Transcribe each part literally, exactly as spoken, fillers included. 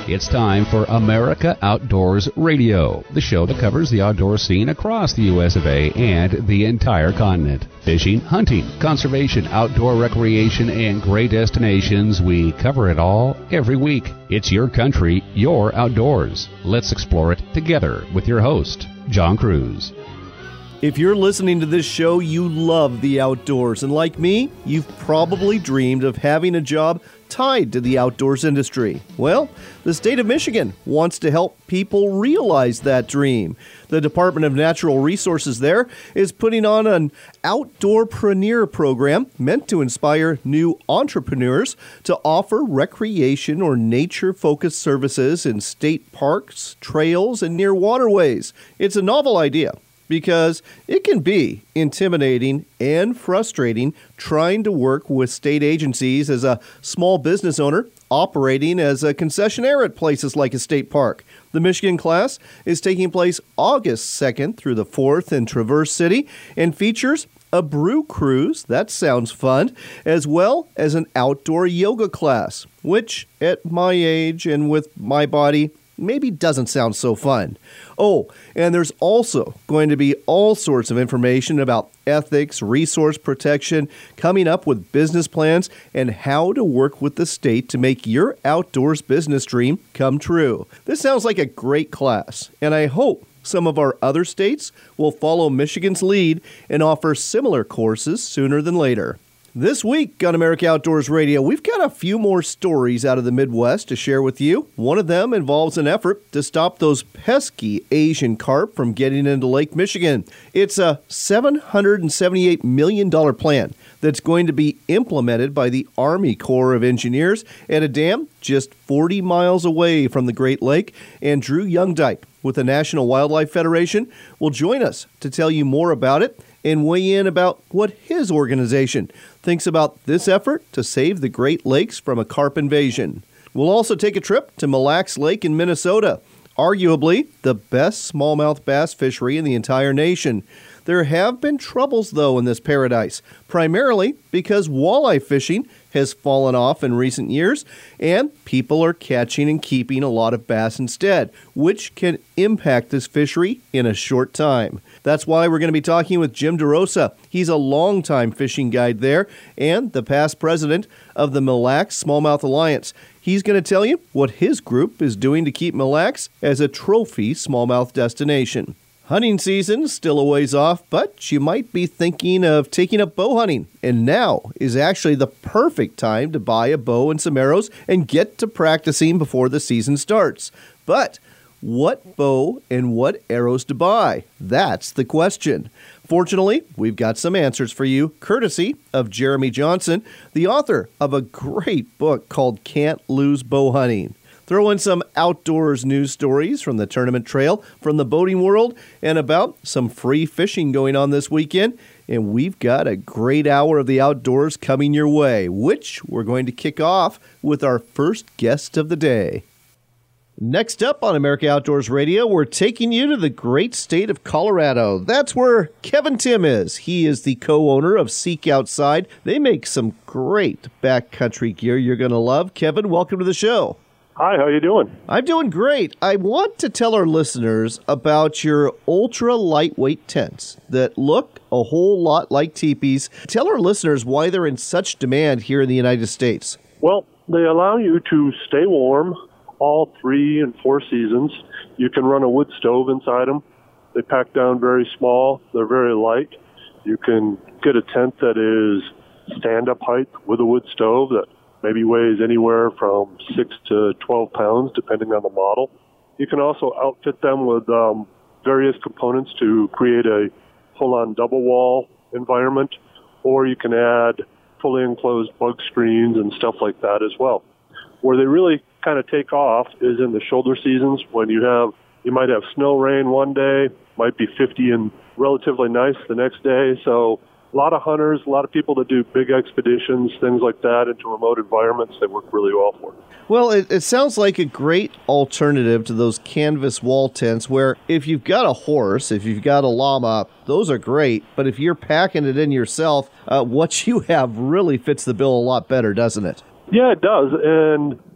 It's time for America Outdoors Radio, the show that covers the outdoor scene across the U S of A and the entire continent. Fishing, hunting, conservation, outdoor recreation, and great destinations. We cover it all every week. It's your country, your outdoors. Let's explore it together with your host, John Cruz. If you're listening to this show, you love the outdoors. And like me, you've probably dreamed of having a job tied to the outdoors industry. Well, the state of Michigan wants to help people realize that dream. The Department of Natural Resources there is putting on an Outdoorpreneur program meant to inspire new entrepreneurs to offer recreation or nature-focused services in state parks, trails, and near waterways. It's a novel idea, because it can be intimidating and frustrating trying to work with state agencies as a small business owner operating as a concessionaire at places like a state park. The Michigan class is taking place August second through the fourth in Traverse City and features a brew cruise, that sounds fun, as well as an outdoor yoga class, which at my age and with my body maybe doesn't sound so fun. Oh, and there's also going to be all sorts of information about ethics, resource protection, coming up with business plans, and how to work with the state to make your outdoors business dream come true. This sounds like a great class, and I hope some of our other states will follow Michigan's lead and offer similar courses sooner than later. This week on America Outdoors Radio, we've got a few more stories out of the Midwest to share with you. One of them involves an effort to stop those pesky Asian carp from getting into Lake Michigan. It's a seven hundred seventy-eight million dollars plan that's going to be implemented by the Army Corps of Engineers at a dam just forty miles away from the Great Lake. And Drew Youngdyke with the National Wildlife Federation will join us to tell you more about it and weigh in about what his organization thinks about this effort to save the Great Lakes from a carp invasion. We'll also take a trip to Mille Lacs Lake in Minnesota, arguably the best smallmouth bass fishery in the entire nation. There have been troubles, though, in this paradise, primarily because walleye fishing has fallen off in recent years, and people are catching and keeping a lot of bass instead, which can impact this fishery in a short time. That's why we're going to be talking with Jim DeRosa. He's a longtime fishing guide there and the past president of the Mille Lacs Smallmouth Alliance. He's going to tell you what his group is doing to keep Mille Lacs as a trophy smallmouth destination. Hunting season is still a ways off, but you might be thinking of taking up bow hunting. And now is actually the perfect time to buy a bow and some arrows and get to practicing before the season starts. But what bow and what arrows to buy? That's the question. Fortunately, we've got some answers for you, courtesy of Jeremy Johnson, the author of a great book called Can't Lose Bow Hunting. Throw in some outdoors news stories from the tournament trail, from the boating world, and about some free fishing going on this weekend. And we've got a great hour of the outdoors coming your way, which we're going to kick off with our first guest of the day. Next up on America Outdoors Radio, we're taking you to the great state of Colorado. That's where Kevin Timm is. He is the co-owner of Seek Outside. They make some great backcountry gear you're going to love. Kevin, welcome to the show. Hi, how you doing? I'm doing great. I want to tell our listeners about your ultra lightweight tents that look a whole lot like teepees. Tell our listeners why they're in such demand here in the United States. Well, they allow you to stay warm all three and four seasons. You can run a wood stove inside them. They pack down very small. They're very light. You can get a tent that is stand-up height with a wood stove that maybe weighs anywhere from six to twelve pounds, depending on the model. You can also outfit them with um, various components to create a full-on double wall environment, or you can add fully enclosed bug screens and stuff like that as well. Where they really kind of take off is in the shoulder seasons when you have, you might have snow, rain one day, might be fifty and relatively nice the next day. So a lot of hunters, a lot of people that do big expeditions, things like that, into remote environments, they work really well for. Well, it, it sounds like a great alternative to those canvas wall tents where if you've got a horse, if you've got a llama, those are great. But if you're packing it in yourself, uh, what you have really fits the bill a lot better, doesn't it? Yeah, it does. And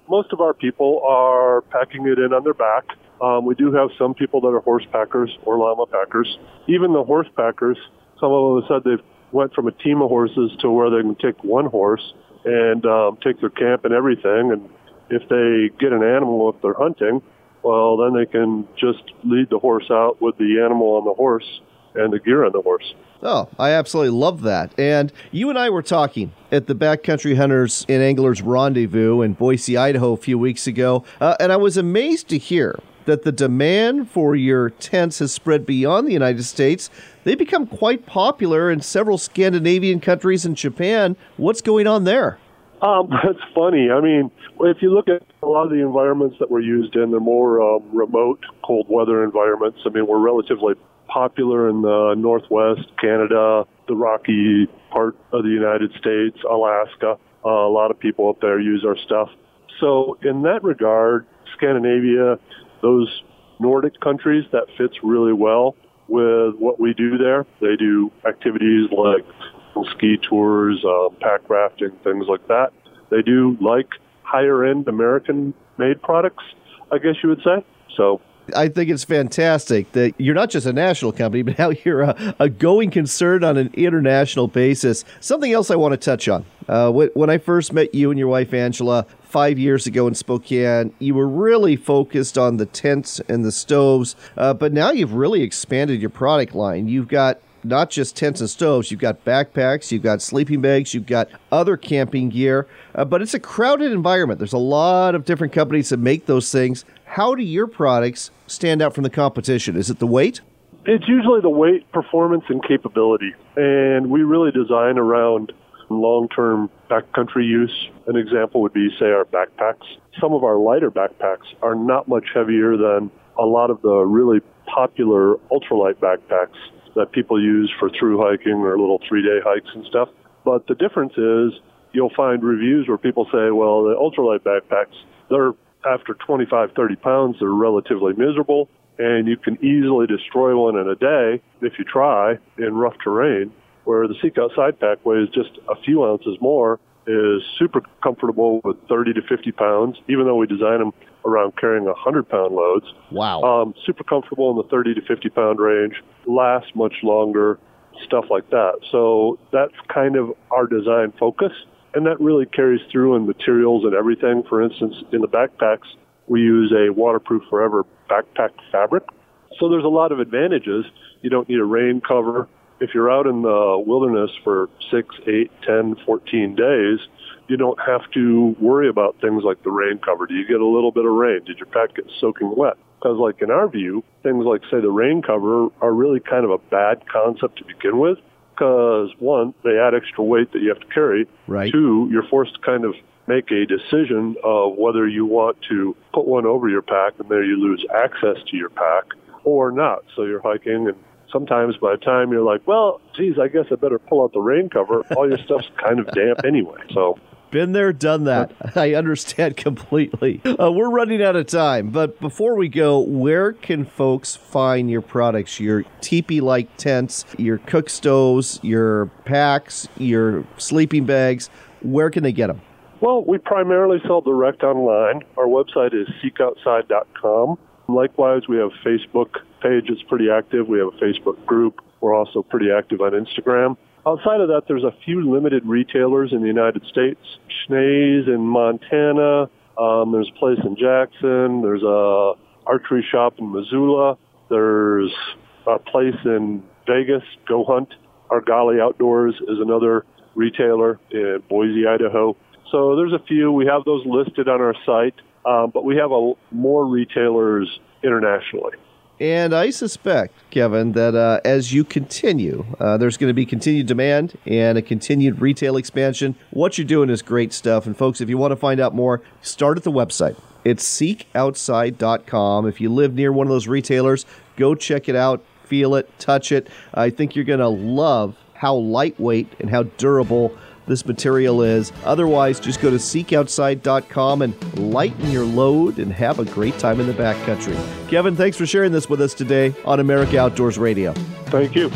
most of our people are packing it in on their back. Um, we do have some people that are horse packers or llama packers. Even the horse packers, some of them have said they've went from a team of horses to where they can take one horse and um, take their camp and everything. And if they get an animal, if they're hunting, well, then they can just lead the horse out with the animal on the horse and the gear on the horse. Oh, I absolutely love that. And you and I were talking at the Backcountry Hunters and Anglers Rendezvous in Boise, Idaho a few weeks ago, uh, and I was amazed to hear that the demand for your tents has spread beyond the United States. They become quite popular in several Scandinavian countries and Japan. What's going on there? Um, that's funny. I mean, if you look at a lot of the environments that we're used in, they're more um, remote, cold weather environments. I mean, we're relatively popular in the Northwest, Canada, the Rocky part of the United States, Alaska. Uh, a lot of people up there use our stuff. So in that regard, Scandinavia, those Nordic countries, that fits really well with what we do there. They do activities like ski tours, um, pack rafting, things like that. They do like higher-end American-made products, I guess you would say. So I think it's fantastic that you're not just a national company, but now you're a, a going concern on an international basis. Something else I want to touch on. Uh, when I first met you and your wife, Angela, five years ago in Spokane, you were really focused on the tents and the stoves, uh, but now you've really expanded your product line. You've got not just tents and stoves, you've got backpacks, you've got sleeping bags, you've got other camping gear, uh, but it's a crowded environment. There's a lot of different companies that make those things. How do your products stand out from the competition? Is it the weight? It's usually the weight, performance, and capability. And we really design around long-term backcountry use. An example would be, say, our backpacks. Some of our lighter backpacks are not much heavier than a lot of the really popular ultralight backpacks that people use for through hiking or little three-day hikes and stuff. But the difference is you'll find reviews where people say, well, the ultralight backpacks, they're after twenty-five, thirty pounds, they're relatively miserable, and you can easily destroy one in a day if you try in rough terrain, where the Seek Out Side Pack weighs just a few ounces more, is super comfortable with thirty to fifty pounds, even though we design them around carrying one hundred pound loads. Wow. Um, super comfortable in the thirty to fifty pound range, lasts much longer, stuff like that. So that's kind of our design focus. And that really carries through in materials and everything. For instance, in the backpacks, we use a waterproof forever backpack fabric. So there's a lot of advantages. You don't need a rain cover. If you're out in the wilderness for six, eight, ten, fourteen days, you don't have to worry about things like the rain cover. Do you get a little bit of rain? Did your pack get soaking wet? Because like in our view, things like, say, the rain cover are really kind of a bad concept to begin with. Because, one, they add extra weight that you have to carry. Right. Two, you're forced to kind of make a decision of whether you want to put one over your pack and there you lose access to your pack or not. So you're hiking, and sometimes by the time you're like, well, geez, I guess I better pull out the rain cover, all your stuff's kind of damp anyway. So been there, done that. I understand completely. Uh, we're running out of time, but before we go, where can folks find your products, your teepee-like tents, your cook stoves, your packs, your sleeping bags? Where can they get them? Well, we primarily sell direct online. Our website is seek outside dot com. Likewise, we have a Facebook page that's pretty active. We have a Facebook group. We're also pretty active on Instagram. Outside of that, there's a few limited retailers in the United States. Schnee's in Montana. Um, there's a place in Jackson. There's a archery shop in Missoula. There's a place in Vegas, Go Hunt. Argali Outdoors is another retailer in Boise, Idaho. So there's a few. We have those listed on our site, um, but we have a, more retailers internationally. And I suspect, Kevin, that uh, as you continue, uh, there's going to be continued demand and a continued retail expansion. What you're doing is great stuff. And folks, if you want to find out more, start at the website. It's seek outside dot com. If you live near one of those retailers, go check it out, feel it, touch it. I think you're going to love how lightweight and how durable this material is. Otherwise, just go to seek outside dot com and lighten your load and have a great time in the backcountry. Kevin, thanks for sharing this with us today on America Outdoors Radio. Thank you.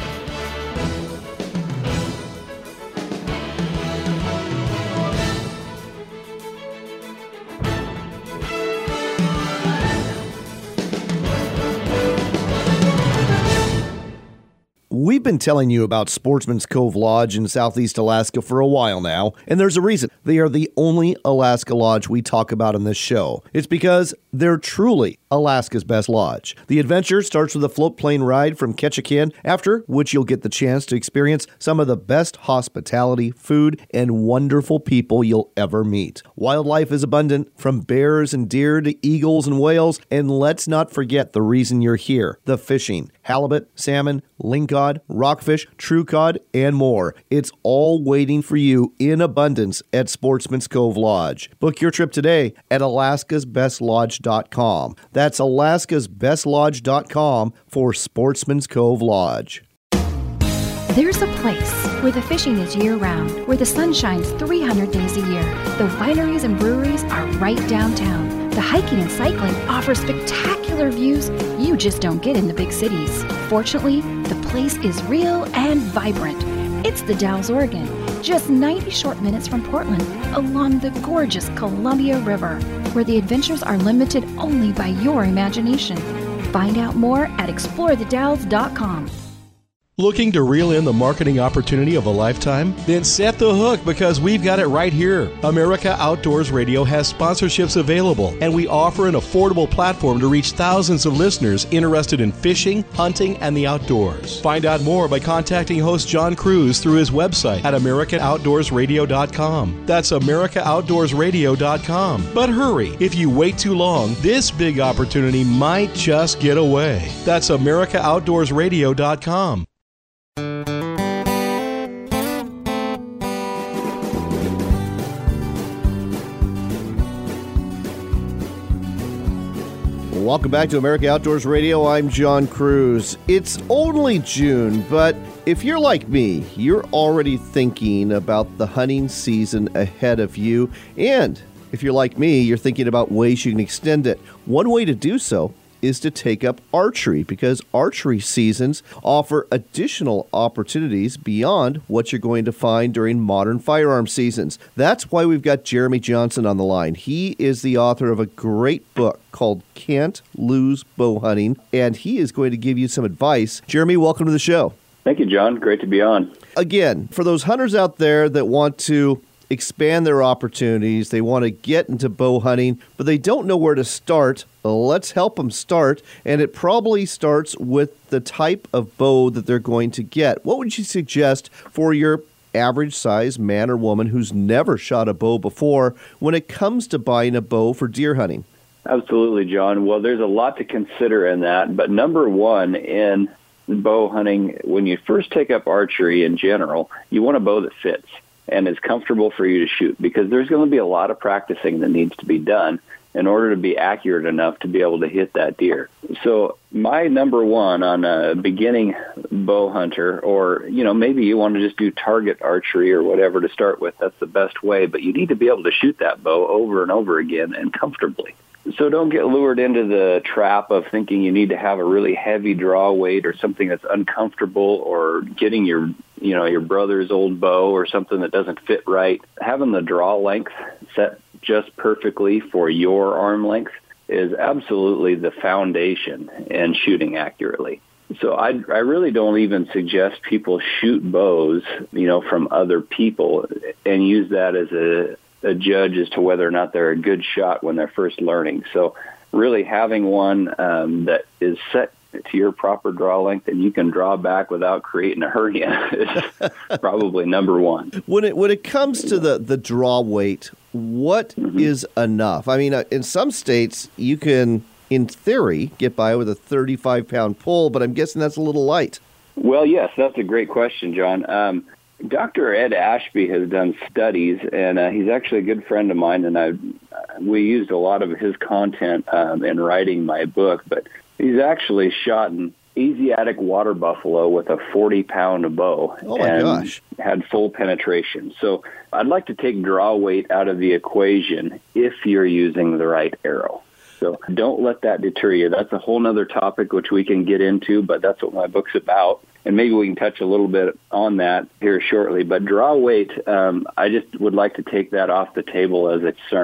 We've been telling you about Sportsman's Cove Lodge in Southeast Alaska for a while now, and there's a reason. They are the only Alaska lodge we talk about in this show. It's because they're truly Alaska's best lodge. The adventure starts with a float plane ride from Ketchikan, after which you'll get the chance to experience some of the best hospitality, food, and wonderful people you'll ever meet. Wildlife is abundant, from bears and deer to eagles and whales, and let's not forget the reason you're here, the fishing. Halibut, salmon, lingcod, rockfish, true cod, and more. It's all waiting for you in abundance at Sportsman's Cove Lodge. Book your trip today at alaskas best lodge dot com. That's alaskas best lodge dot com for Sportsman's Cove Lodge. There's a place where the fishing is year-round, where the sun shines three hundred days a year. The wineries and breweries are right downtown. The hiking and cycling offers spectacular views you just don't get in the big cities. Fortunately, the place is real and vibrant. It's the Dalles, Oregon, just ninety short minutes from Portland, along the gorgeous Columbia River, where the adventures are limited only by your imagination. Find out more at explore the dalles dot com. Looking to reel in the marketing opportunity of a lifetime? Then set the hook, because we've got it right here. America Outdoors Radio has sponsorships available, and we offer an affordable platform to reach thousands of listeners interested in fishing, hunting, and the outdoors. Find out more by contacting host John Cruz through his website at american outdoors radio dot com. That's america outdoors radio dot com. But hurry, if you wait too long, this big opportunity might just get away. That's america outdoors radio dot com. Welcome back to America Outdoors Radio. I'm John Cruz. It's only June, but if you're like me, you're already thinking about the hunting season ahead of you. And if you're like me, you're thinking about ways you can extend it. One way to do so is to take up archery, because archery seasons offer additional opportunities beyond what you're going to find during modern firearm seasons. That's why we've got Jeremy Johnson on the line. He is the author of a great book called Can't Lose Bow Hunting, and he is going to give you some advice. Jeremy, welcome to the show. Thank you, John. Great to be on. Again, for those hunters out there that want to expand their opportunities, they want to get into bow hunting, but they don't know where to start, let's help them start. And it probably starts with the type of bow that they're going to get. What would you suggest for your average size man or woman who's never shot a bow before when it comes to buying a bow for deer hunting? Absolutely, John. Well, there's a lot to consider in that, but number one in bow hunting, when you first take up archery in general, you want a bow that fits and is comfortable for you to shoot, because there's going to be a lot of practicing that needs to be done in order to be accurate enough to be able to hit that deer. So my number one on a beginning bow hunter, or, you know, maybe you want to just do target archery or whatever to start with, that's the best way, but you need to be able to shoot that bow over and over again and comfortably. So don't get lured into the trap of thinking you need to have a really heavy draw weight or something that's uncomfortable, or getting your, you know, your brother's old bow or something that doesn't fit right. Having the draw length set just perfectly for your arm length is absolutely the foundation in shooting accurately. So I, I really don't even suggest people shoot bows, you know, from other people and use that as a a judge as to whether or not they're a good shot when they're first learning. So really having one um, that is set to your proper draw length and you can draw back without creating a hernia is probably number one. When it when it comes to the, the draw weight, what mm-hmm. is enough? I mean, uh, in some states, you can, in theory, get by with a thirty-five pound pull, but I'm guessing that's a little light. Well, yes, that's a great question, John. Um, Doctor Ed Ashby has done studies, and uh, he's actually a good friend of mine, and I we used a lot of his content um, in writing my book, but he's actually shot an Asiatic water buffalo with a forty pound bow oh my and gosh. had full penetration. So I'd like to take draw weight out of the equation if you're using the right arrow. So don't let that deter you. That's a whole other topic which we can get into, but that's what my book's about. And maybe we can touch a little bit on that here shortly. But draw weight, um, I just would like to take that off the table as a concern.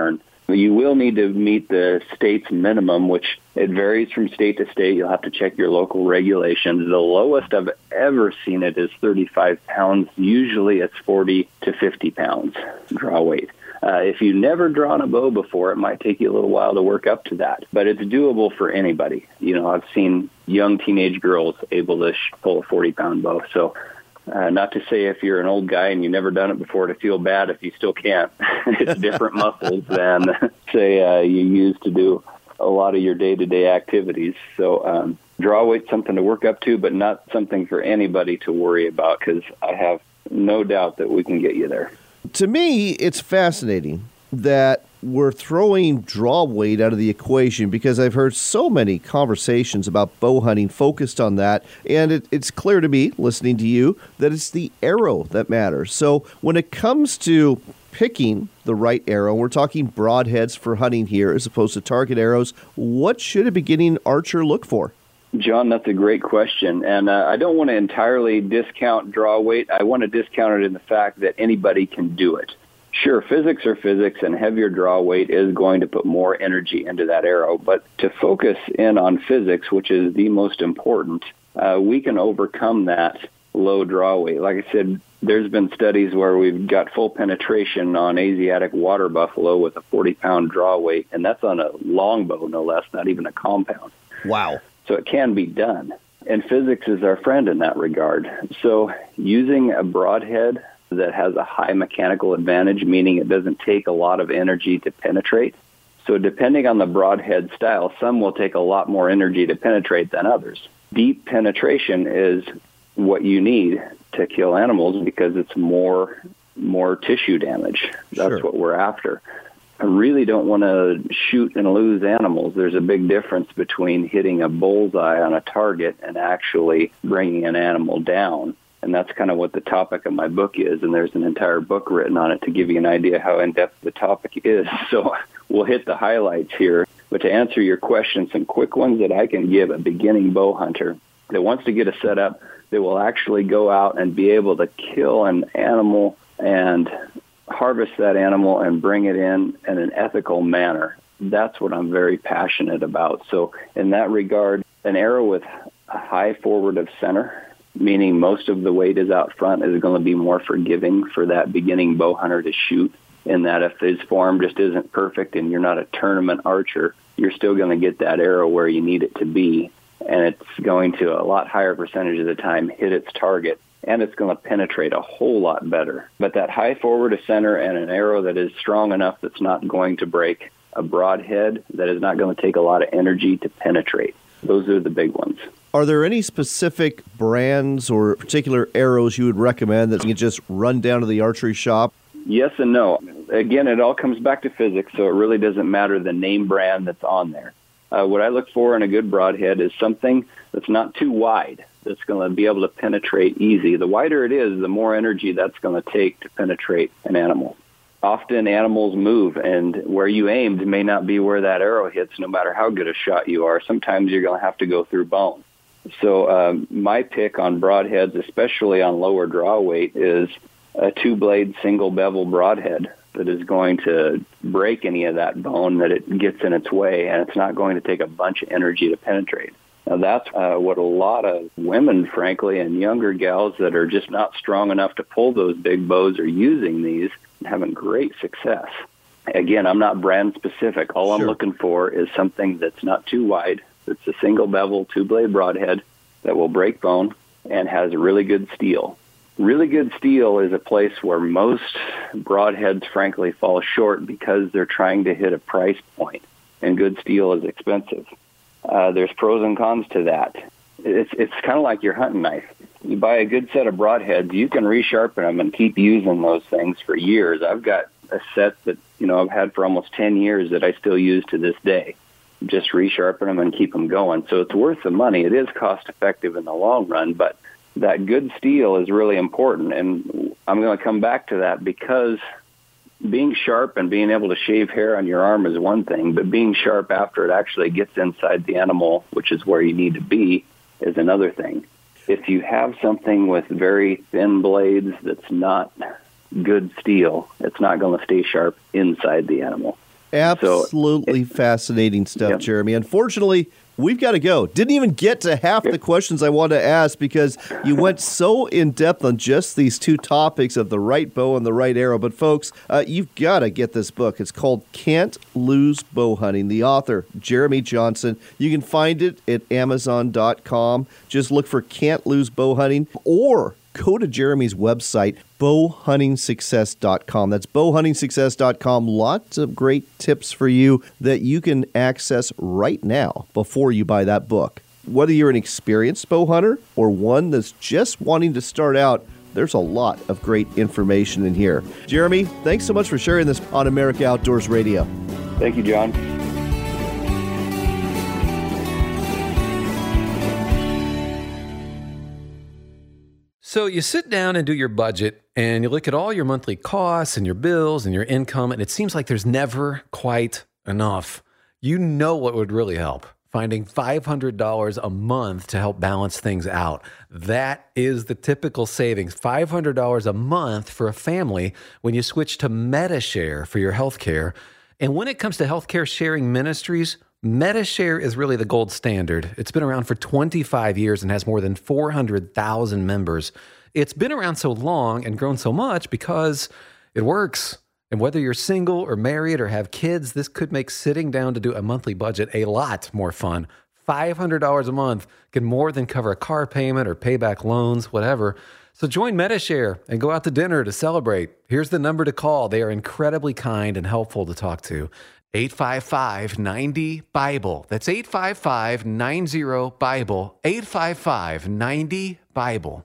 You will need to meet the state's minimum, which it varies from state to state. You'll have to check your local regulations. The lowest I've ever seen it is thirty-five pounds. Usually it's forty to fifty pounds draw weight. Uh, if you've never drawn a bow before, it might take you a little while to work up to that, but it's doable for anybody. You know, I've seen young teenage girls able to sh- pull a forty-pound bow. So uh, not to say if you're an old guy and you've never done it before to feel bad if you still can't. It's different muscles than, say, uh, you use to do a lot of your day-to-day activities. So um, draw weight's something to work up to, but not something for anybody to worry about, because I have no doubt that we can get you there. To me, it's fascinating that we're throwing draw weight out of the equation, because I've heard so many conversations about bow hunting focused on that, and it, it's clear to me, listening to you, that it's the arrow that matters. So when it comes to picking the right arrow, we're talking broadheads for hunting here as opposed to target arrows, what should a beginning archer look for? John, that's a great question, and uh, I don't want to entirely discount draw weight. I want to discount it in the fact that anybody can do it. Sure, physics are physics, and heavier draw weight is going to put more energy into that arrow, but to focus in on physics, which is the most important, uh, we can overcome that low draw weight. Like I said, there's been studies where we've got full penetration on Asiatic water buffalo with a forty-pound draw weight, and that's on a longbow, no less, not even a compound. Wow. So it can be done. And physics is our friend in that regard. So using a broadhead that has a high mechanical advantage, meaning it doesn't take a lot of energy to penetrate. So depending on the broadhead style, some will take a lot more energy to penetrate than others. Deep penetration is what you need to kill animals because it's more more tissue damage. That's Sure. what we're after. I really don't want to shoot and lose animals. There's a big difference between hitting a bullseye on a target and actually bringing an animal down. And that's kind of what the topic of my book is, and there's an entire book written on it to give you an idea how in-depth the topic is. So we'll hit the highlights here. But to answer your question, some quick ones that I can give a beginning bow hunter that wants to get a setup that will actually go out and be able to kill an animal and harvest that animal and bring it in in an ethical manner. That's what I'm very passionate about. So in that regard, an arrow with a high forward of center, meaning most of the weight is out front, is going to be more forgiving for that beginning bow hunter to shoot, in that if his form just isn't perfect and you're not a tournament archer, you're still going to get that arrow where you need it to be, and it's going to a lot higher percentage of the time hit its target, and it's going to penetrate a whole lot better. But that high forward of center and an arrow that is strong enough that's not going to break, a broadhead that is not going to take a lot of energy to penetrate. Those are the big ones. Are there any specific brands or particular arrows you would recommend that you can just run down to the archery shop? Yes and no. Again, it all comes back to physics, so it really doesn't matter the name brand that's on there. Uh, what I look for in a good broadhead is something that's not too wide, that's going to be able to penetrate easy. The wider it is, the more energy that's going to take to penetrate an animal. Often animals move, and where you aimed may not be where that arrow hits, no matter how good a shot you are. Sometimes you're going to have to go through bone. So um, my pick on broadheads, especially on lower draw weight, is a two-blade single-bevel broadhead that is going to break any of that bone that it gets in its way, and it's not going to take a bunch of energy to penetrate. Now, that's uh, what a lot of women, frankly, and younger gals that are just not strong enough to pull those big bows are using these and having great success. Again, I'm not brand specific. All Sure. I'm looking for is something that's not too wide. It's a single bevel, two-blade broadhead that will break bone and has really good steel. Really good steel is a place where most broadheads, frankly, fall short because they're trying to hit a price point, and good steel is expensive. Uh, there's pros and cons to that. It's it's kind of like your hunting knife. You buy a good set of broadheads, you can resharpen them and keep using those things for years. I've got a set that you know I've had for almost ten years that I still use to this day. Just resharpen them and keep them going. So it's worth the money. It is cost effective in the long run, but that good steel is really important. And I'm going to come back to that because being sharp and being able to shave hair on your arm is one thing, but being sharp after it actually gets inside the animal, which is where you need to be, is another thing. If you have something with very thin blades that's not good steel, it's not going to stay sharp inside the animal. Absolutely so, fascinating stuff, yeah. Jeremy. Unfortunately, we've got to go. Didn't even get to half the questions I wanted to ask because you went so in depth on just these two topics of the right bow and the right arrow. But folks, uh, you've got to get this book. It's called Can't Lose Bow Hunting. The author, Jeremy Johnson. You can find it at amazon dot com. Just look for Can't Lose Bow Hunting or go to Jeremy's website, bow hunting success dot com. That's bow hunting success dot com. Lots of great tips for you that you can access right now before you buy that book. Whether you're an experienced bow hunter or one that's just wanting to start out, there's a lot of great information in here. Jeremy, thanks so much for sharing this on America Outdoors Radio. Thank you, John. So you sit down and do your budget, and you look at all your monthly costs and your bills and your income, and it seems like there's never quite enough. You know what would really help? Finding five hundred dollars a month to help balance things out. That is the typical savings, five hundred dollars a month for a family when you switch to Medi-Share for your health care. And when it comes to healthcare sharing ministries, Medi-Share is really the gold standard. It's been around for twenty-five years and has more than four hundred thousand members. It's been around so long and grown so much because it works. And whether you're single or married or have kids, this could make sitting down to do a monthly budget a lot more fun. five hundred dollars a month can more than cover a car payment or pay back loans, whatever. So join Medi-Share and go out to dinner to celebrate. Here's the number to call. They are incredibly kind and helpful to talk to. eight five five, nine zero, Bible. That's eight five five, nine zero, Bible. eight five five, nine zero, Bible.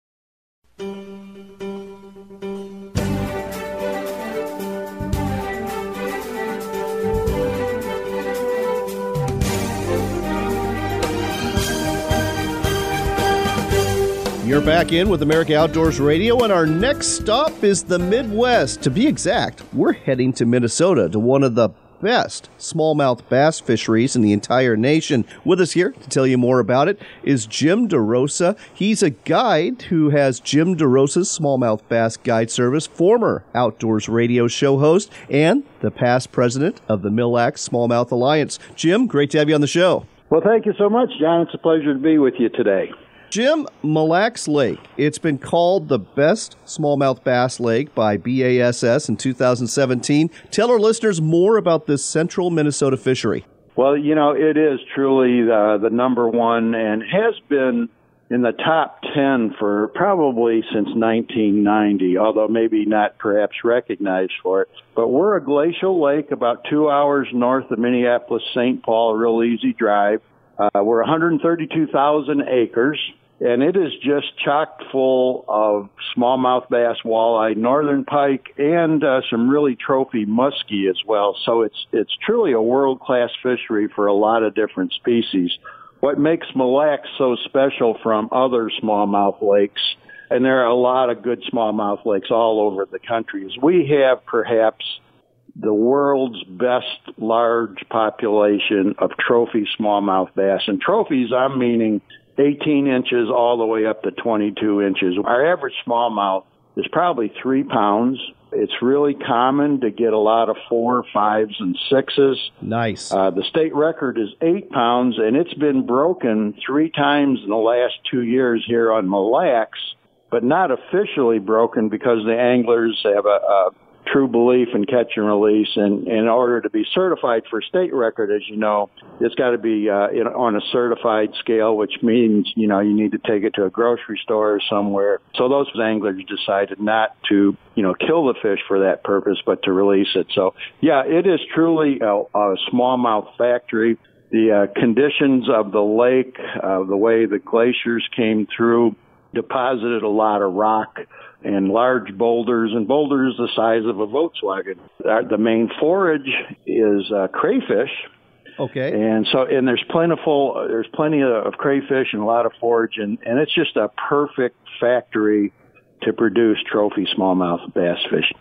You're back in with America Outdoors Radio, and our next stop is the Midwest. To be exact, we're heading to Minnesota to one of the best smallmouth bass fisheries in the entire nation. With us here to tell you more about it is Jim DeRosa. He's a guide who has Jim DeRosa's Smallmouth Bass Guide Service, former Outdoors Radio show host, and the past president of the Mille Lacs Smallmouth Alliance. Jim, great to have you on the show. Well, thank you so much, John. It's a pleasure to be with you today. Jim, Mille Lacs Lake, it's been called the best smallmouth bass lake by B A S S in two thousand seventeen. Tell our listeners more about this central Minnesota fishery. Well, you know, it is truly the, the number one and has been in the top ten for probably since nineteen ninety, although maybe not perhaps recognized for it. But we're a glacial lake about two hours north of Minneapolis, Saint Paul, a real easy drive. Uh, we're one hundred thirty-two thousand acres. And it is just chock full of smallmouth bass, walleye, northern pike, and uh, some really trophy muskie as well. So it's it's truly a world-class fishery for a lot of different species. What makes Mille Lacs so special from other smallmouth lakes, and there are a lot of good smallmouth lakes all over the country, is we have perhaps the world's best large population of trophy smallmouth bass. And trophies, I'm meaning eighteen inches all the way up to twenty-two inches. Our average smallmouth is probably three pounds. It's really common to get a lot of four, fives, and sixes. Nice. Uh, the state record is eight pounds, and it's been broken three times in the last two years here on Mille Lacs, but not officially broken because the anglers have a, a true belief in catch and release, and in order to be certified for state record, as you know, it's got to be uh, in, on a certified scale, which means, you know, you need to take it to a grocery store or somewhere. So those anglers decided not to, you know, kill the fish for that purpose, but to release it. So, yeah, it is truly a, a smallmouth factory. The uh, conditions of the lake, uh, the way the glaciers came through, deposited a lot of rock and large boulders, and boulders the size of a Volkswagen. Our, the main forage is uh, crayfish. Okay. And so, and there's plentiful, there's plenty of, of crayfish and a lot of forage, and, and it's just a perfect factory to produce trophy smallmouth bass fishing.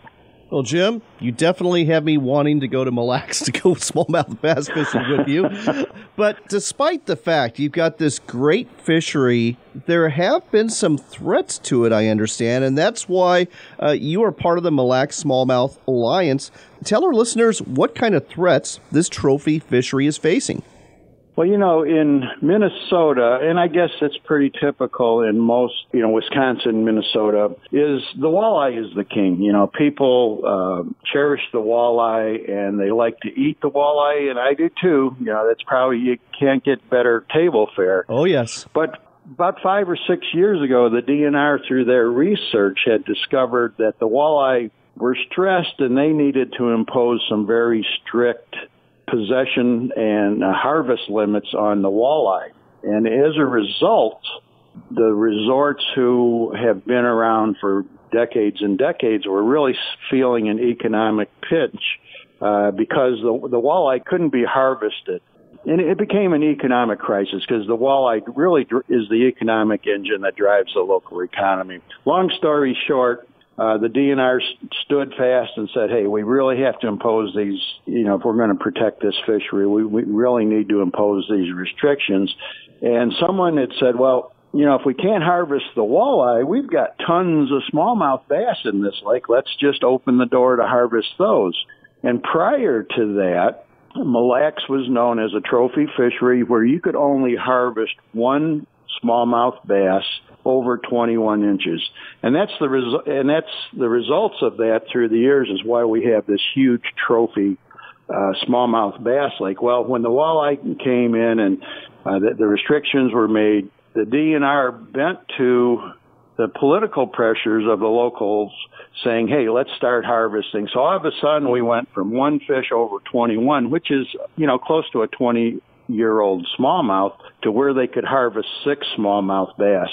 Well, Jim, you definitely have me wanting to go to Mille Lacs to go smallmouth bass fishing with you. But despite the fact you've got this great fishery, there have been some threats to it, I understand, and that's why uh, you are part of the Mille Lacs Smallmouth Alliance. Tell our listeners what kind of threats this trophy fishery is facing. Well, you know, in Minnesota, and I guess it's pretty typical in most, you know, Wisconsin, Minnesota, is the walleye is the king. You know, people uh, cherish the walleye and they like to eat the walleye, and I do too. You know, that's probably, you can't get better table fare. Oh, yes. But about five or six years ago, the D N R, through their research, had discovered that the walleye were stressed and they needed to impose some very strict possession and uh, harvest limits on the walleye. And as a result, the resorts who have been around for decades and decades were really feeling an economic pinch uh, because the, the walleye couldn't be harvested. And it became an economic crisis because the walleye really is the economic engine that drives the local economy. Long story short, Uh, the D N R st- stood fast and said, hey, we really have to impose these, you know, if we're going to protect this fishery, we, we really need to impose these restrictions. And someone had said, well, you know, if we can't harvest the walleye, we've got tons of smallmouth bass in this lake. Let's just open the door to harvest those. And prior to that, Mille Lacs was known as a trophy fishery where you could only harvest one smallmouth bass over twenty-one inches. And that's the res- and that's the results of that through the years is why we have this huge trophy uh, smallmouth bass lake. Well, when the walleye came in and uh, the, the restrictions were made, the D N R bent to the political pressures of the locals saying, hey, let's start harvesting. So all of a sudden we went from one fish over twenty-one, which is, you know, close to a twenty-year-old smallmouth, to where they could harvest six smallmouth bass.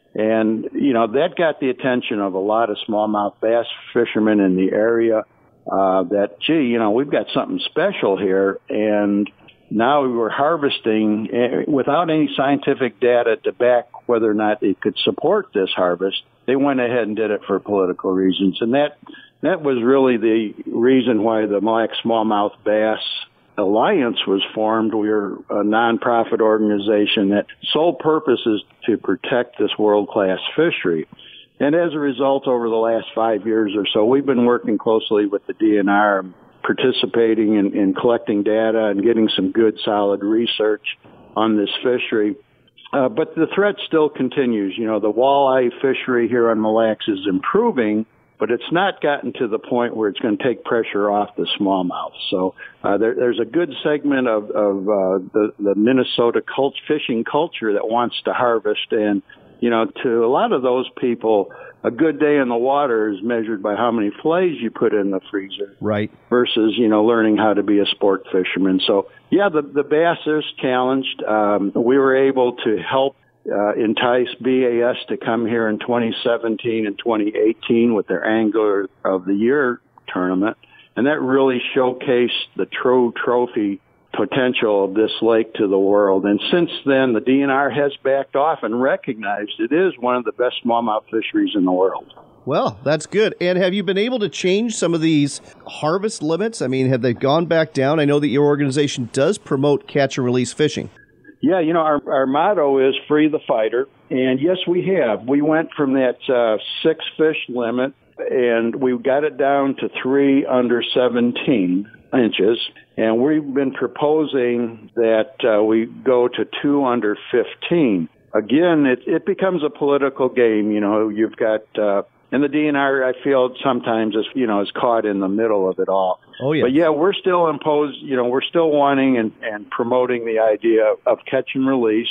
And, you know, that got the attention of a lot of smallmouth bass fishermen in the area uh, that, gee, you know, we've got something special here. And now we were harvesting without any scientific data to back whether or not it could support this harvest. They went ahead and did it for political reasons. And that that was really the reason why the Mille Lacs Smallmouth Bass Alliance was formed. We're a nonprofit organization that sole purpose is to protect this world-class fishery. And as a result, over the last five years or so, we've been working closely with the D N R, participating in, in collecting data and getting some good, solid research on this fishery. Uh, but the threat still continues. You know, the walleye fishery here on Mille Lacs is improving, but it's not gotten to the point where it's going to take pressure off the smallmouth. So uh, there, there's a good segment of, of uh, the, the Minnesota cult, fishing culture that wants to harvest. And, you know, to a lot of those people, a good day in the water is measured by how many fillets you put in the freezer. Right. Versus, you know, learning how to be a sport fisherman. So, yeah, the, the bass is challenged. Um, we were able to help Uh, entice B A S to come here in twenty seventeen and twenty eighteen with their Angler of the Year tournament. And that really showcased the true trophy potential of this lake to the world. And since then, the D N R has backed off and recognized it is one of the best smallmouth fisheries in the world. Well, that's good. And have you been able to change some of these harvest limits? I mean, have they gone back down? I know that your organization does promote catch and release fishing. Yeah, you know, our, our motto is free the fighter. And yes, we have. We went from that uh, six fish limit, and we got it down to three under seventeen inches. And we've been proposing that uh, we go to two under fifteen. Again, it, it becomes a political game. You know, you've got, uh, and the D N R, I feel sometimes is, you know, is caught in the middle of it all. Oh, yeah. But yeah, we're still imposed, you know, we're still wanting and, and promoting the idea of catch and release.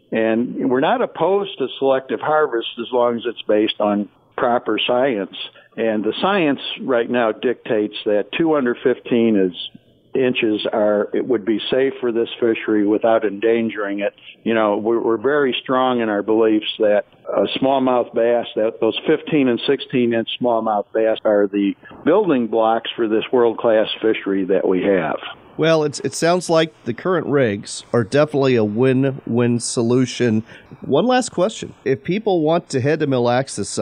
And we're not opposed to selective harvest as long as it's based on proper science. And the science right now dictates that two under fifteen is inches are, it would be safe for this fishery without endangering it. You know, we're, we're very strong in our beliefs that a smallmouth bass, that those fifteen and sixteen inch smallmouth bass are the building blocks for this world-class fishery that we have. Well, it's, it sounds like the current rigs are definitely a win-win solution. One last question. If people want to head to Mille Lacs this summer,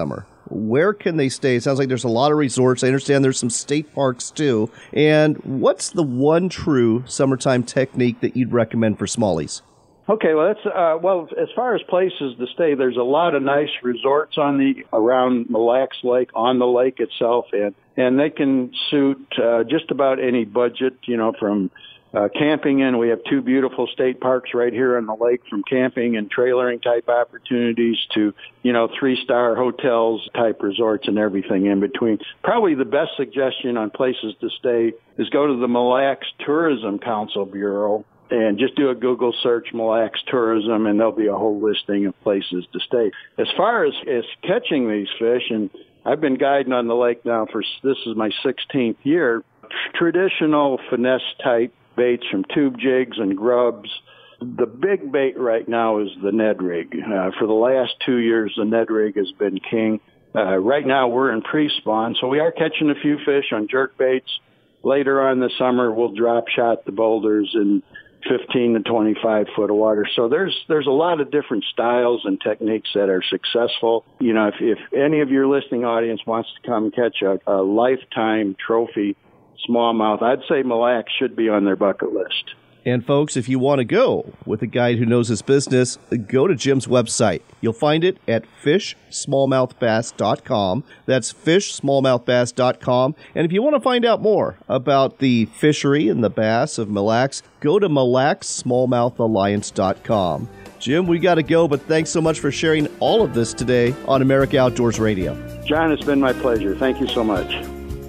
where can they stay? It sounds like there's a lot of resorts. I understand there's some state parks too. And what's the one true summertime technique that you'd recommend for smallies? Okay, well, that's uh, well. As far as places to stay, there's a lot of nice resorts on the around Mille Lacs Lake, on the lake itself, and and they can suit uh, just about any budget. You know, from uh, camping in, we have two beautiful state parks right here on the lake, from camping and trailering type opportunities to, you know, three-star hotels type resorts and everything in between. Probably the best suggestion on places to stay is go to the Mille Lacs Tourism Council Bureau and just do a Google search, Mille Lacs Tourism, and there'll be a whole listing of places to stay. As far as, as catching these fish, and I've been guiding on the lake now for, this is my sixteenth year, traditional finesse type baits from tube jigs and grubs. The big bait right now is the Ned rig. Uh, for the last two years, the Ned rig has been king. Uh, right now we're in pre-spawn, so we are catching a few fish on jerk baits. Later on this summer, we'll drop shot the boulders in fifteen to twenty-five foot of water. So there's there's a lot of different styles and techniques that are successful. You know, if, if any of your listening audience wants to come catch a, a lifetime trophy smallmouth, I'd say Mille Lacs should be on their bucket list. And folks, if you want to go with a guide who knows his business, go to Jim's website. You'll find it at fish smallmouth bass dot com. That's fish smallmouth bass dot com. And if you want to find out more about the fishery and the bass of Mille Lacs, go to Mille Lacs Smallmouth Alliance dot com. Jim, we got to go, but thanks so much for sharing all of this today on America Outdoors Radio. John, it's been my pleasure. Thank you so much.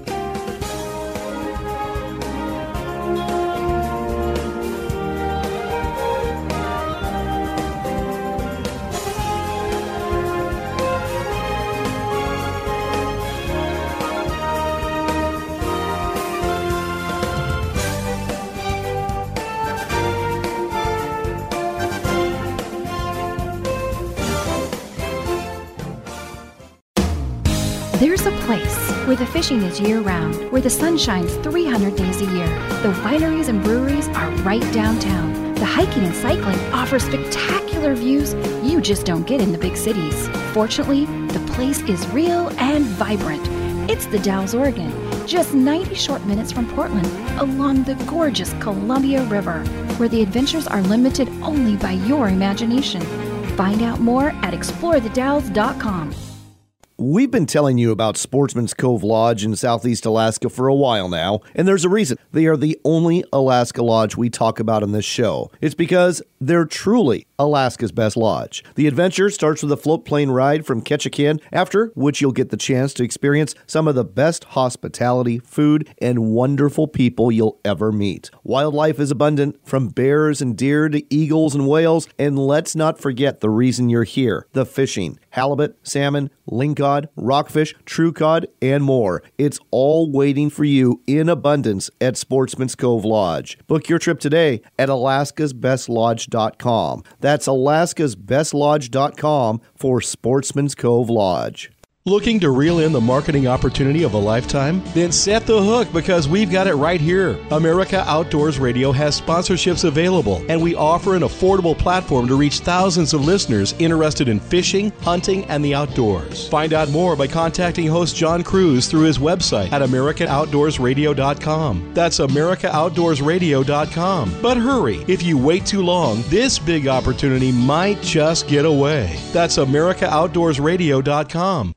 There's a place where the fishing is year-round, where the sun shines three hundred days a year. The wineries and breweries are right downtown. The hiking and cycling offers spectacular views you just don't get in the big cities. Fortunately, the place is real and vibrant. It's the Dalles, Oregon, just ninety short minutes from Portland, along the gorgeous Columbia River, where the adventures are limited only by your imagination. Find out more at explore the dalles dot com. We've been telling you about Sportsman's Cove Lodge in Southeast Alaska for a while now, and there's a reason. They are the only Alaska lodge we talk about on this show. It's because they're truly Alaska's best lodge. The adventure starts with a float plane ride from Ketchikan, after which you'll get the chance to experience some of the best hospitality, food, and wonderful people you'll ever meet. Wildlife is abundant, from bears and deer to eagles and whales, and let's not forget the reason you're here, the fishing. Halibut, salmon, lingcod, rockfish, true cod, and more. It's all waiting for you in abundance at Sportsman's Cove Lodge. Book your trip today at alaskas best lodge dot com. That's alaskas best lodge dot com for Sportsman's Cove Lodge. Looking to reel in the marketing opportunity of a lifetime? Then set the hook, because we've got it right here. America Outdoors Radio has sponsorships available, and we offer an affordable platform to reach thousands of listeners interested in fishing, hunting, and the outdoors. Find out more by contacting host John Cruz through his website at america outdoors radio dot com. That's america outdoors radio dot com. But hurry, if you wait too long, this big opportunity might just get away. That's america outdoors radio dot com.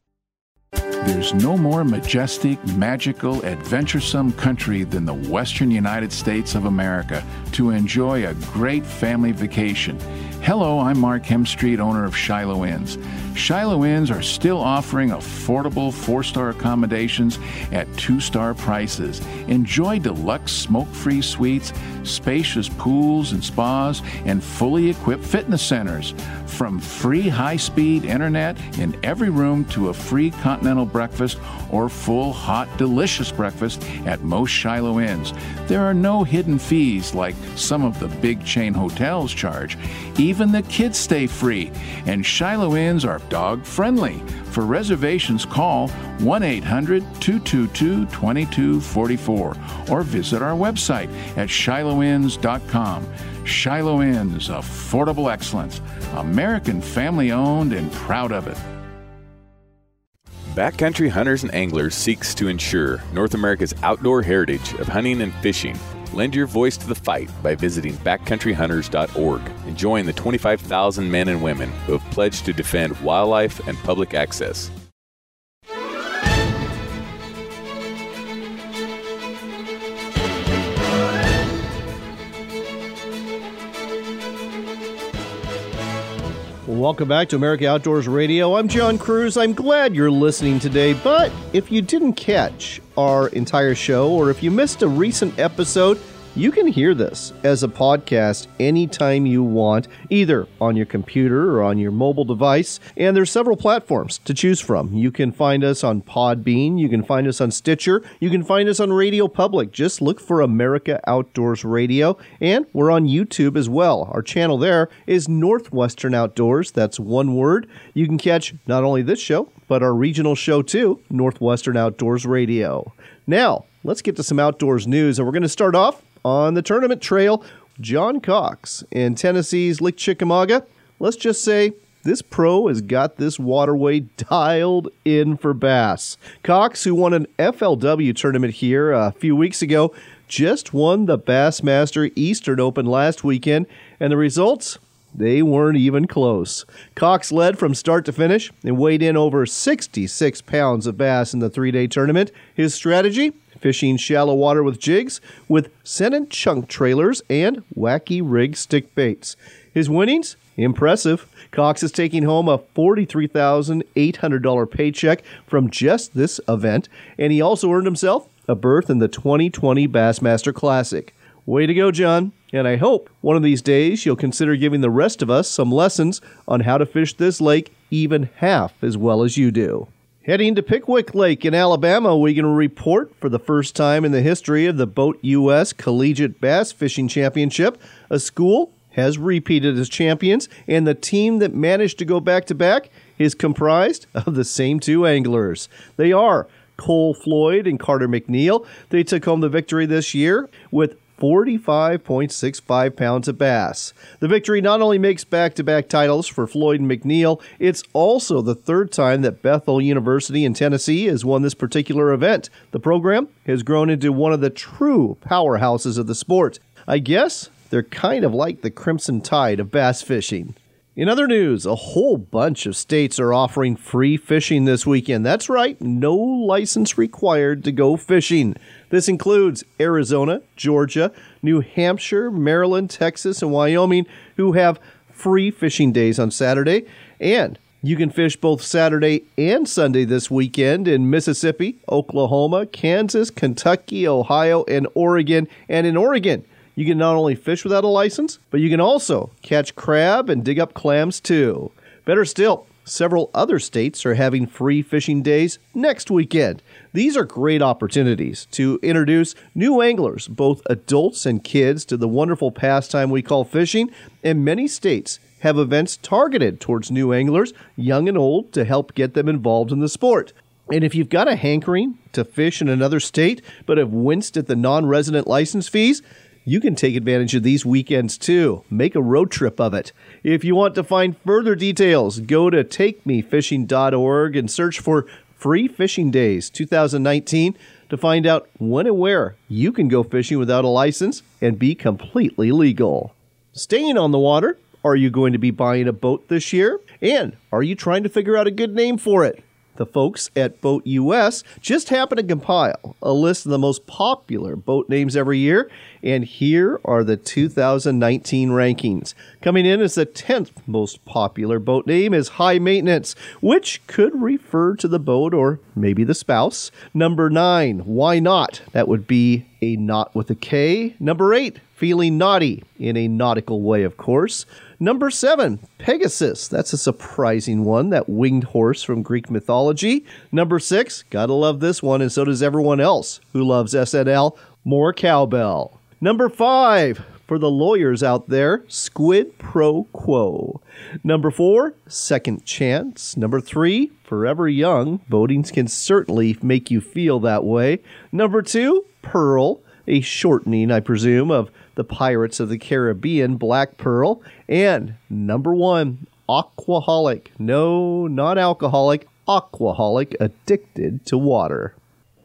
There's no more majestic, magical, adventuresome country than the western United States of America to enjoy a great family vacation. Hello, I'm Mark Hemstreet, owner of Shiloh Inns. Shiloh Inns are still offering affordable four-star accommodations at two-star prices. Enjoy deluxe smoke-free suites, spacious pools and spas, and fully equipped fitness centers. From free high-speed internet in every room to a free continental breakfast or full, hot, delicious breakfast at most Shiloh Inns. There are no hidden fees like some of the big chain hotels charge. Even the kids stay free, and Shiloh Inns are dog-friendly. For reservations, call one eight hundred two two two two two four four or visit our website at shiloh inns dot com. Shiloh Inns, affordable excellence. American family-owned and proud of it. Backcountry Hunters and Anglers seeks to ensure North America's outdoor heritage of hunting and fishing. Lend your voice to the fight by visiting backcountry hunters dot org and join the twenty-five thousand men and women who have pledged to defend wildlife and public access. Welcome back to America Outdoors Radio. I'm John Cruz. I'm glad you're listening today, but if you didn't catch our entire show or if you missed a recent episode, you can hear this as a podcast anytime you want, either on your computer or on your mobile device. And there's several platforms to choose from. You can find us on Podbean. You can find us on Stitcher. You can find us on Radio Public. Just look for America Outdoors Radio. And we're on YouTube as well. Our channel there is Northwestern Outdoors. That's one word. You can catch not only this show, but our regional show too, Northwestern Outdoors Radio. Now, let's get to some outdoors news. And we're going to start off on the tournament trail. John Cox in Tennessee's Lake Chickamauga. Let's just say this pro has got this waterway dialed in for bass. Cox, who won an F L W tournament here a few weeks ago, just won the Bassmaster Eastern Open last weekend, and the results, they weren't even close. Cox led from start to finish and weighed in over sixty-six pounds of bass in the three-day tournament. His strategy? Fishing shallow water with jigs, with Sennett chunk trailers and wacky rig stick baits. His winnings? Impressive. Cox is taking home a forty-three thousand eight hundred dollars paycheck from just this event, and he also earned himself a berth in the twenty twenty Bassmaster Classic. Way to go, John, and I hope one of these days you'll consider giving the rest of us some lessons on how to fish this lake even half as well as you do. Heading to Pickwick Lake in Alabama, we can report for the first time in the history of the Boat U S Collegiate Bass Fishing Championship, a school has repeated as champions, and the team that managed to go back-to-back is comprised of the same two anglers. They are Cole Floyd and Carter McNeil. They took home the victory this year with forty-five point six five pounds of bass. The victory not only makes back-to-back titles for Floyd and McNeil, it's also the third time that Bethel University in Tennessee has won this particular event. The program has grown into one of the true powerhouses of the sport. I guess they're kind of like the Crimson Tide of bass fishing. In other news, a whole bunch of states are offering free fishing this weekend. That's right, no license required to go fishing. This includes Arizona, Georgia, New Hampshire, Maryland, Texas, and Wyoming, who have free fishing days on Saturday. And you can fish both Saturday and Sunday this weekend in Mississippi, Oklahoma, Kansas, Kentucky, Ohio, and Oregon. And in Oregon, you can not only fish without a license, but you can also catch crab and dig up clams too. Better still, several other states are having free fishing days next weekend. These are great opportunities to introduce new anglers, both adults and kids, to the wonderful pastime we call fishing, and many states have events targeted towards new anglers, young and old, to help get them involved in the sport. And if you've got a hankering to fish in another state, but have winced at the non-resident license fees, you can take advantage of these weekends too. Make a road trip of it. If you want to find further details, go to take me fishing dot org and search for Free Fishing Days twenty nineteen to find out when and where you can go fishing without a license and be completely legal. Staying on the water, are you going to be buying a boat this year? And are you trying to figure out a good name for it? The folks at Boat U S just happened to compile a list of the most popular boat names every year, and here are the two thousand nineteen rankings. Coming in as the tenth most popular boat name is High Maintenance, which could refer to the boat or maybe the spouse. Number nine, Why Not? That would be a knot with a K. Number eight, Feeling Naughty, in a nautical way, of course. Number seven, Pegasus. That's a surprising one, that winged horse from Greek mythology. Number six, gotta love this one, and so does everyone else who loves S N L, More Cowbell. Number five, for the lawyers out there, Squid Pro Quo. Number four, Second Chance. Number three, Forever Young. Boating can certainly make you feel that way. Number two, Pearl, a shortening, I presume, of the Pirates of the Caribbean, Black Pearl. And number one, Aquaholic. No, not alcoholic, aquaholic addicted to water.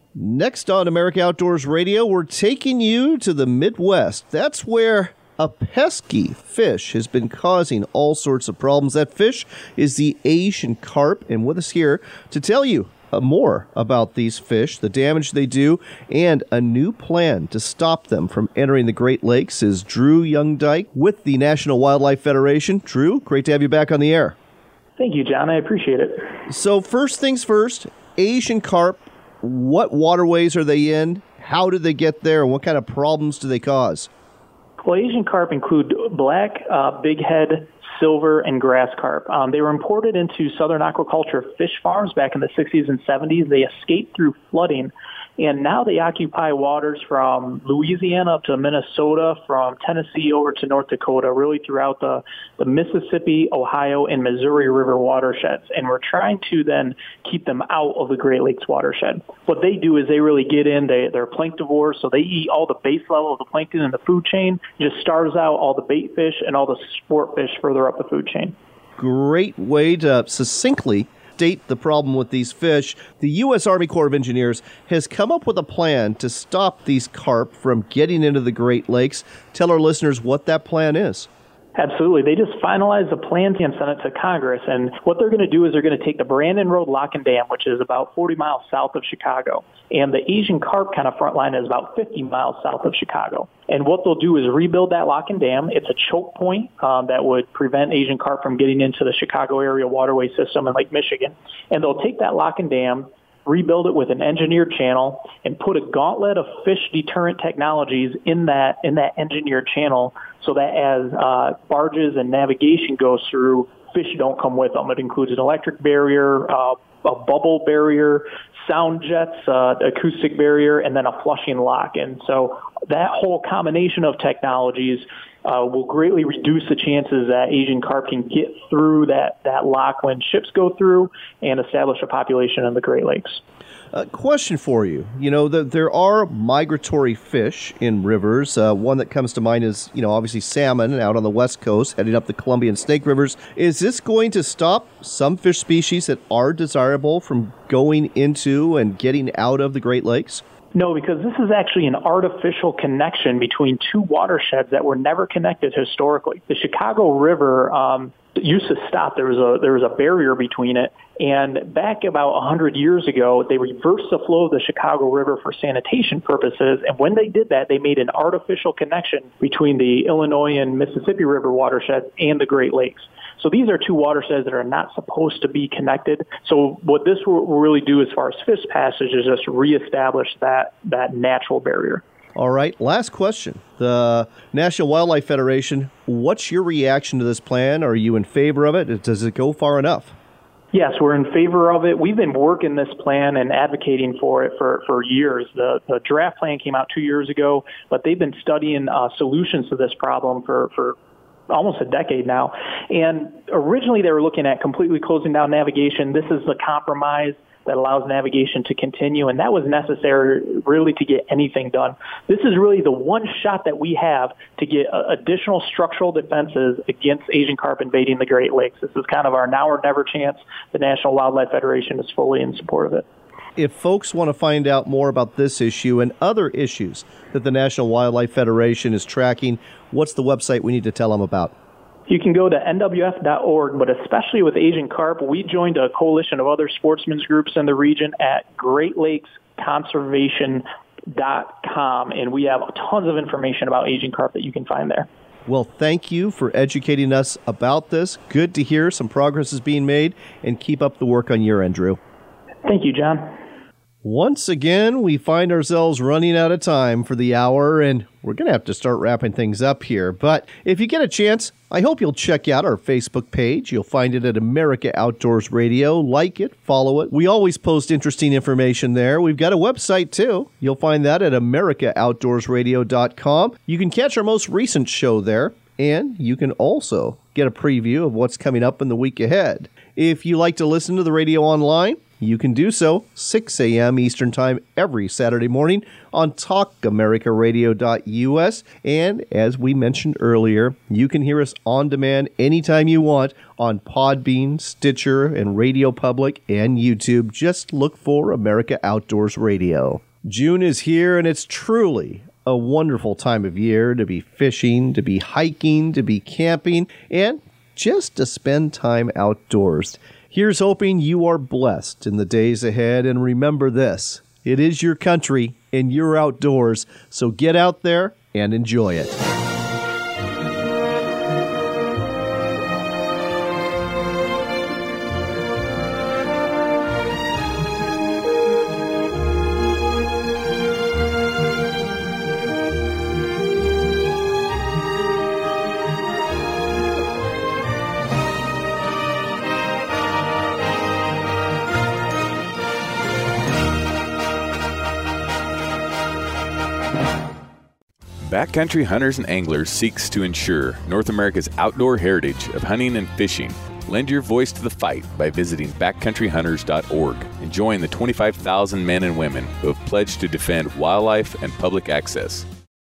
Next on America Outdoors Radio, we're taking you to the Midwest. That's where a pesky fish has been causing all sorts of problems. That fish is the Asian carp, and with us here to tell you uh, more about these fish, the damage they do, and a new plan to stop them from entering the Great Lakes is Drew Youngdyke with the National Wildlife Federation. Drew, great to have you back on the air. Thank you, John. I appreciate it. So first things first, Asian carp, what waterways are they in? How did they get there? And what kind of problems do they cause? Well, Asian carp include black, uh, bighead, silver, and grass carp. Um, they were imported into southern aquaculture fish farms back in the sixties and seventies. They escaped through flooding, and now they occupy waters from Louisiana up to Minnesota, from Tennessee over to North Dakota, really throughout the, the Mississippi, Ohio, and Missouri River watersheds. And we're trying to then keep them out of the Great Lakes watershed. What they do is they really get in, they, they're planktivores, so they eat all the base level of the plankton in the food chain, just starves out all the bait fish and all the sport fish further up the food chain. Great way to succinctly state the problem with these fish. The U S Army Corps of Engineers has come up with a plan to stop these carp from getting into the Great Lakes. Tell our listeners what that plan is. Absolutely. They just finalized the plan and sent it to Congress. And what they're going to do is they're going to take the Brandon Road Lock and Dam, which is about forty miles south of Chicago. And the Asian carp kind of front line is about fifty miles south of Chicago. And what they'll do is rebuild that lock and dam. It's a choke point um, that would prevent Asian carp from getting into the Chicago area waterway system in Lake Michigan. And they'll take that lock and dam, rebuild it with an engineered channel, and put a gauntlet of fish deterrent technologies in that in that engineered channel so that as uh, barges and navigation goes through, fish don't come with them. It includes an electric barrier, uh, a bubble barrier, sound jets, uh, acoustic barrier, and then a flushing lock. And so that whole combination of technologies Uh, will greatly reduce the chances that Asian carp can get through that, that lock when ships go through and establish a population in the Great Lakes. A question for you. You know, the, there are migratory fish in rivers. Uh, one that comes to mind is, you know, obviously salmon out on the West Coast, heading up the Columbia and Snake Rivers. Is this going to stop some fish species that are desirable from going into and getting out of the Great Lakes? No, because this is actually an artificial connection between two watersheds that were never connected historically. The Chicago River um, used to stop. There was a there was a barrier between it, and back about one hundred years ago, they reversed the flow of the Chicago River for sanitation purposes, and when they did that, they made an artificial connection between the Illinois and Mississippi River watersheds and the Great Lakes. So these are two watersheds that are not supposed to be connected. So what this will really do as far as fish passage is just reestablish that, that natural barrier. All right, last question. The National Wildlife Federation, what's your reaction to this plan? Are you in favor of it? Does it go far enough? Yes, we're in favor of it. We've been working this plan and advocating for it for, for years. The, the draft plan came out two years ago, but they've been studying uh, solutions to this problem for, for almost a decade now. And originally they were looking at completely closing down navigation. This is the compromise that allows navigation to continue, and that was necessary really to get anything done. This is really the one shot that we have to get uh, additional structural defenses against Asian carp invading the Great Lakes. This is kind of our now or never chance. The National Wildlife Federation is fully in support of it. If folks want to find out more about this issue and other issues that the National Wildlife Federation is tracking, what's the website we need to tell them about? You can go to N W F dot org, but especially with Asian carp, we joined a coalition of other sportsmen's groups in the region at Great Lakes Conservation dot com, and we have tons of information about Asian carp that you can find there. Well, thank you for educating us about this. Good to hear some progress is being made, and keep up the work on your end, Drew. Thank you, John. Once again, we find ourselves running out of time for the hour, and we're going to have to start wrapping things up here. But if you get a chance, I hope you'll check out our Facebook page. You'll find it at America Outdoors Radio. Like it, follow it. We always post interesting information there. We've got a website, too. You'll find that at America Outdoors Radio dot com. You can catch our most recent show there, and you can also get a preview of what's coming up in the week ahead. If you like to listen to the radio online, you can do so six a.m. Eastern Time every Saturday morning on talk america radio dot u s. And as we mentioned earlier, you can hear us on demand anytime you want on Podbean, Stitcher, and Radio Public and YouTube. Just look for America Outdoors Radio. June is here, and it's truly a wonderful time of year to be fishing, to be hiking, to be camping, and just to spend time outdoors. Here's hoping you are blessed in the days ahead, and remember this: it is your country and you're outdoors, so get out there and enjoy it. Backcountry Hunters and Anglers seeks to ensure North America's outdoor heritage of hunting and fishing. Lend your voice to the fight by visiting backcountry hunters dot org and join the twenty-five thousand men and women who have pledged to defend wildlife and public access.